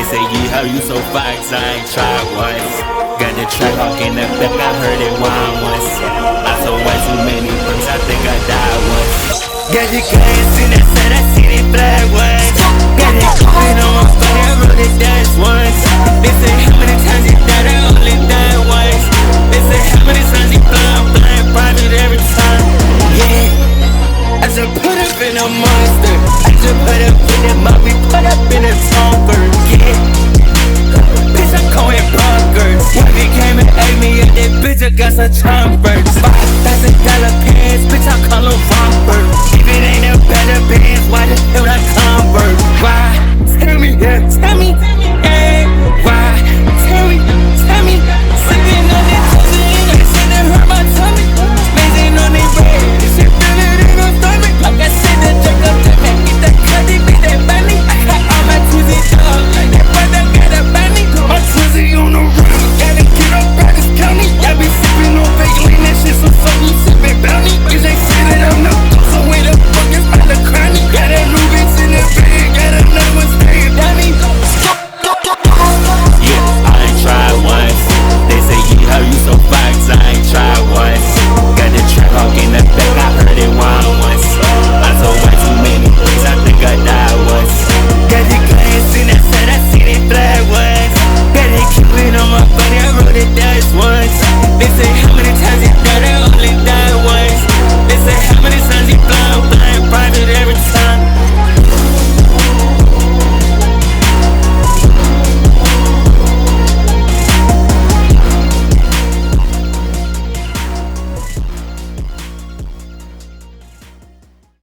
say, yeah, you so fine, 'cause I ain't tried once. Got the track hawk in the back, I heard it wild once. I saw way too many books, I think I died once. Got the gas in that set, I see it black once. Got it going on my phone, I wrote it dance once. They say how many times you died, I only died once. They say how many times you blind, private every time. Yeah, I just put up in a monster. I just put up in that mouth, we put up in a tonker. Yeah, bitch, I'm calling bunkers. When they came and ate me up, that bitch, I got some chompers. $5,000 pants, bitch, I call them rompers. If it ain't a better bands, why the hell I come?